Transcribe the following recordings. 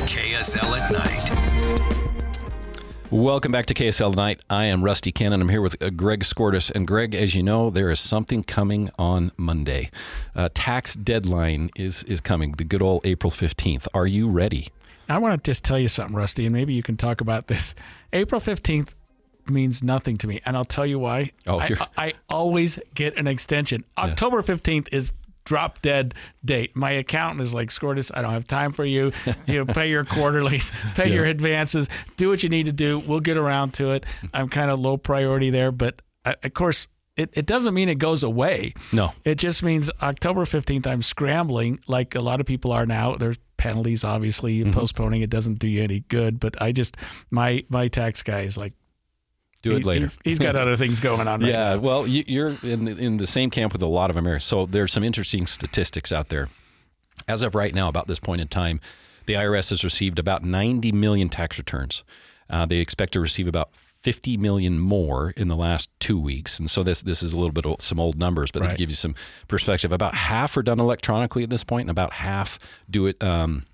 KSL at Night. Welcome back to KSL at Night. I am Rusty Cannon. I'm here with Greg Skordas. And Greg, as you know, there is something coming on Monday. Tax deadline is coming, the good old April 15th. Are you ready? I want to just tell you something, Rusty, and maybe you can talk about this. April 15th means nothing to me, and I'll tell you why. I always get an extension. October 15th is drop dead date. My accountant is like, Skordas, I don't have time for you. Pay your quarterlies, pay your advances, do what you need to do. We'll get around to it. I'm kind of low priority there, but of course, it doesn't mean it goes away. No. It just means October 15th, I'm scrambling like a lot of people are now. There's penalties, obviously. Postponing it doesn't do you any good, but my tax guy is like, do it later. He's got other things going on right now. Yeah, well, you're in the same camp with a lot of Americans. So there's some interesting statistics out there. As of right now, about this point in time, the IRS has received about 90 million tax returns. They expect to receive about 50 million more in the last 2 weeks. And so this is a little bit of some old numbers, but to give you some perspective, about half are done electronically at this point, and about half do it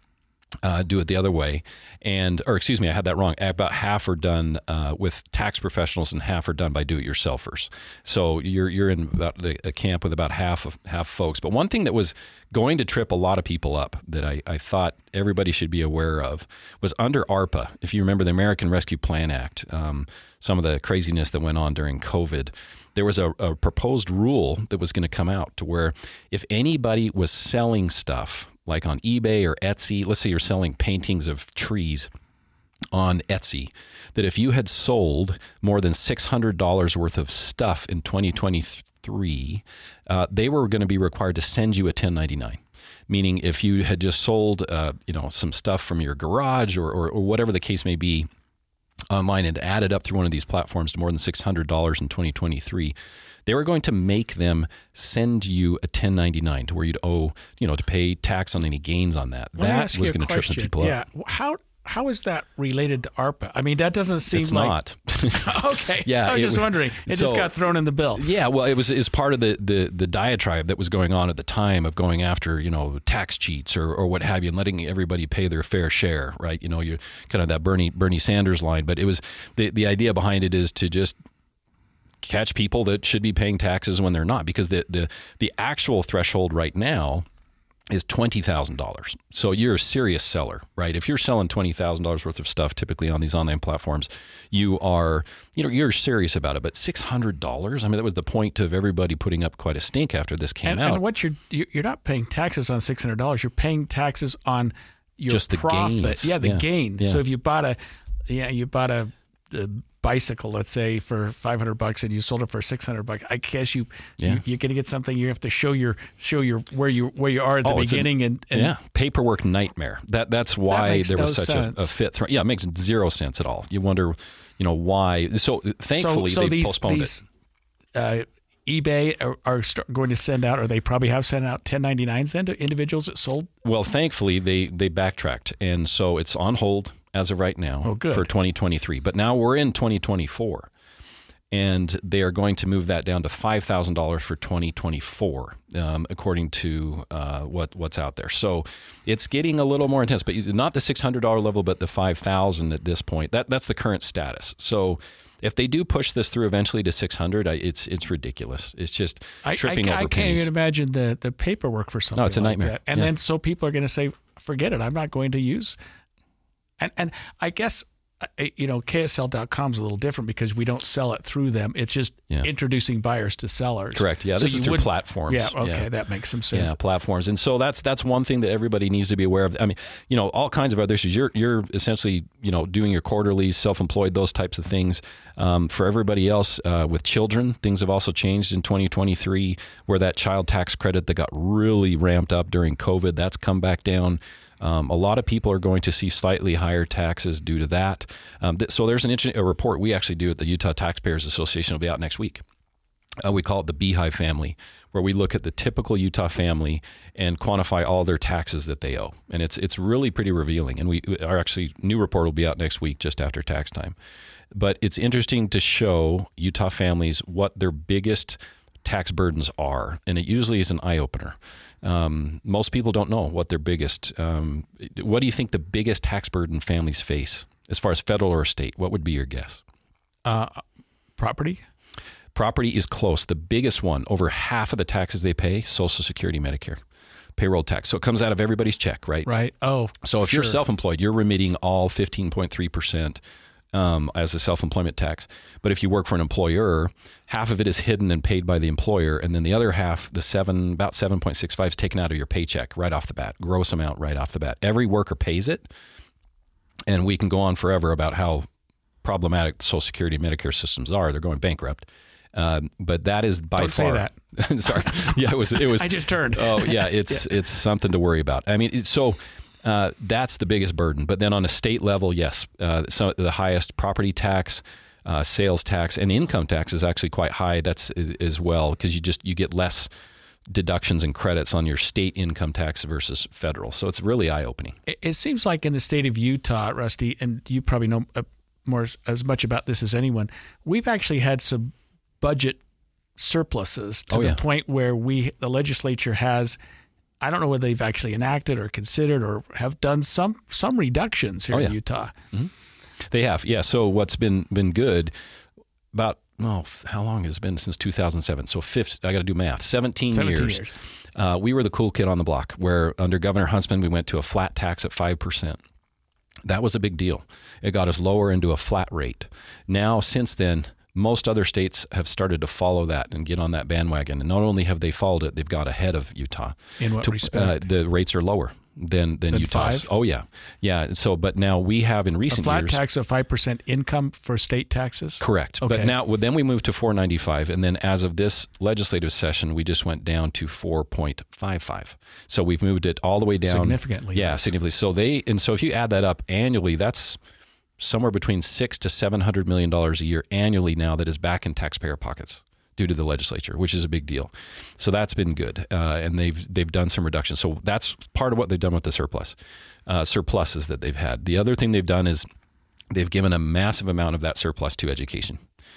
the other way. Or excuse me, I had that wrong. About half are done with tax professionals and half are done by do-it-yourselfers. So you're in about a camp with about half folks. But one thing that was going to trip a lot of people up that I thought everybody should be aware of was under ARPA. If you remember the American Rescue Plan Act, some of the craziness that went on during COVID, there was a proposed rule that was going to come out to where if anybody was selling stuff like on eBay or Etsy, let's say you're selling paintings of trees on Etsy, that if you had sold more than $600 worth of stuff in 2023, they were going to be required to send you a 1099. Meaning if you had just sold some stuff from your garage or whatever the case may be online and added up through one of these platforms to more than $600 in 2023, they were going to make them send you a 1099 to where you'd owe, to pay tax on any gains on that. That was going to trip some people up. Yeah. How is that related to ARPA? I mean, that doesn't seem it's like... It's not. Okay. Yeah, I was just wondering. It just got thrown in the bill. Yeah, well, it was part of the diatribe that was going on at the time of going after, tax cheats or what have you and letting everybody pay their fair share, right? You're kind of that Bernie Sanders line. But it was the idea behind it is to just catch people that should be paying taxes when they're not, because the actual threshold right now is $20,000. So you're a serious seller, right? If you're selling $20,000 worth of stuff, typically on these online platforms, you are, you're serious about it. But $600, I mean, that was the point of everybody putting up quite a stink after this came out. And what you're not paying taxes on $600. You're paying taxes on your just profit. The gains. Yeah, the gain. Yeah. So if you bought a bicycle, let's say, for $500 and you sold it for $600, I guess you're going to get something. You have to show your where you are at the beginning and paperwork nightmare. That's why there was such a fit. It makes zero sense at all. You wonder, why. So thankfully they postponed it. eBay are going to send out, or they probably have sent out 1099s to individuals that sold. Well, thankfully they backtracked, and so it's on hold as of right now for 2023. But now we're in 2024, and they are going to move that down to $5,000 for 2024, according to what's out there. So it's getting a little more intense, but not the $600 level, but the $5,000 at this point. That's the current status. So if they do push this through eventually to $600, it's ridiculous. It's just tripping over pennies. I can't even imagine the paperwork for something. No, it's a nightmare. Like that. And then so people are going to say, forget it. I'm not going to use. And I guess, KSL.com is a little different because we don't sell it through them. It's just introducing buyers to sellers. Correct. Yeah, so this is through platforms. Yeah, okay, that makes some sense. Yeah, platforms. And so that's one thing that everybody needs to be aware of. I mean, all kinds of other issues. You're essentially, doing your quarterlies, self-employed, those types of things. For everybody else, with children, things have also changed in 2023, where that child tax credit that got really ramped up during COVID, that's come back down. A lot of people are going to see slightly higher taxes due to that. So there's a report we actually do at the Utah Taxpayers Association. It'll be out next week. We call it the Beehive Family, where we look at the typical Utah family and quantify all their taxes that they owe. And it's really pretty revealing. And our actually new report will be out next week just after tax time. But it's interesting to show Utah families what their biggest tax burdens are, and it usually is an eye-opener. Most people don't know what their biggest, what do you think the biggest tax burden families face as far as federal or state? What would be your guess? Property? Property is close. The biggest one, over half of the taxes they pay, Social Security, Medicare, payroll tax. So it comes out of everybody's check, right? Right. Oh, so if you're self-employed, you're remitting all 15.3%. As a self-employment tax. But if you work for an employer, half of it is hidden and paid by the employer, and then the other half, about 7.65, is taken out of your paycheck right off the bat, gross amount right off the bat. Every worker pays it, and we can go on forever about how problematic the Social Security and Medicare systems are. They're going bankrupt. But that is by Don't far. Say that. Sorry. Yeah, it was. I just turned. Oh, yeah. It's something to worry about. I mean, that's the biggest burden. But then on a state level, yes, the highest property tax, sales tax, and income tax is actually quite high. That's as well because you get less deductions and credits on your state income tax versus federal. So it's really eye-opening. It seems like in the state of Utah, Rusty, and you probably know as much about this as anyone, we've actually had some budget surpluses to the point where the legislature has, I don't know whether they've actually enacted or considered or have done some reductions here in Utah. Mm-hmm. They have, yeah. So what's been good about, how long has it been since 2007? So I got to do math, 17 years. We were the cool kid on the block where under Governor Huntsman, we went to a flat tax at 5%. That was a big deal. It got us lower into a flat rate. Now, since then, most other states have started to follow that and get on that bandwagon. And not only have they followed it, they've got ahead of Utah. In what respect? The rates are lower than Utah's. 5? Oh, yeah. Yeah. So, but now we have in recent years. A flat tax of 5% income for state taxes? Correct. Okay. But then we moved to 4.95. And then as of this legislative session, we just went down to 4.55. So we've moved it all the way down. Significantly. Yeah, yes. significantly. So if you add that up annually, that's somewhere between $600 to $700 million a year annually now that is back in taxpayer pockets due to the legislature, which is a big deal. So that's been good, and they've done some reductions. So that's part of what they've done with the surpluses that they've had. The other thing they've done is they've given a massive amount of that surplus to education.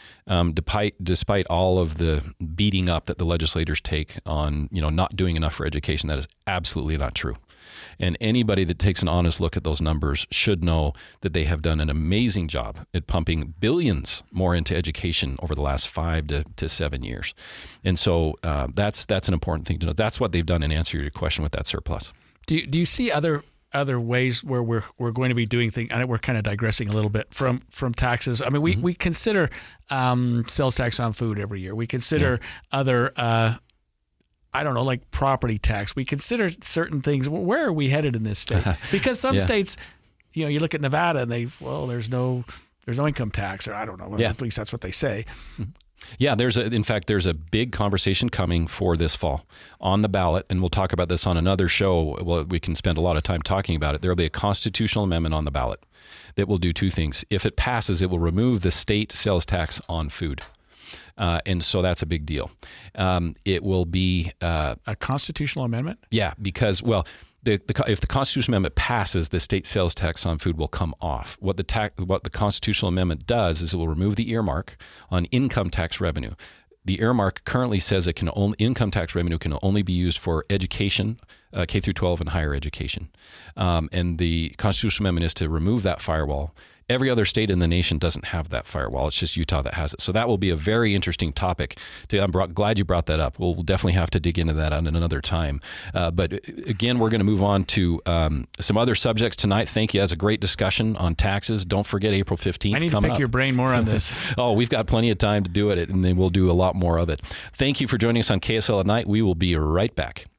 Despite all of the beating up that the legislators take on not doing enough for education, that is absolutely not true. And anybody that takes an honest look at those numbers should know that they have done an amazing job at pumping billions more into education over the last 5 to 7 years. And so that's an important thing to know. That's what they've done in answer to your question with that surplus. Do you see other ways where we're going to be doing things? I know we're kind of digressing a little bit from taxes. I mean, we consider sales tax on food every year. We consider other like property tax. We consider certain things. Where are we headed in this state? Because some states, you look at Nevada and there's no income tax, or I don't know. At least that's what they say. Yeah, there's a big conversation coming for this fall on the ballot, and we'll talk about this on another show. Well, we can spend a lot of time talking about it. There will be a constitutional amendment on the ballot that will do two things. If it passes, it will remove the state sales tax on food. And so that's a big deal. It will be a constitutional amendment. Yeah, because if the constitutional amendment passes, the state sales tax on food will come off. What the constitutional amendment does is it will remove the earmark on income tax revenue. The earmark currently says income tax revenue can only be used for education, K through 12, and higher education. And the constitutional amendment is to remove that firewall. Every other state in the nation doesn't have that firewall. It's just Utah that has it. So that will be a very interesting topic. I'm glad you brought that up. We'll definitely have to dig into that on another time. But again, we're going to move on to some other subjects tonight. Thank you. That's a great discussion on taxes. Don't forget April 15th. I need to pick your brain more on this. We've got plenty of time to do it, and then we'll do a lot more of it. Thank you for joining us on KSL at Night. We will be right back.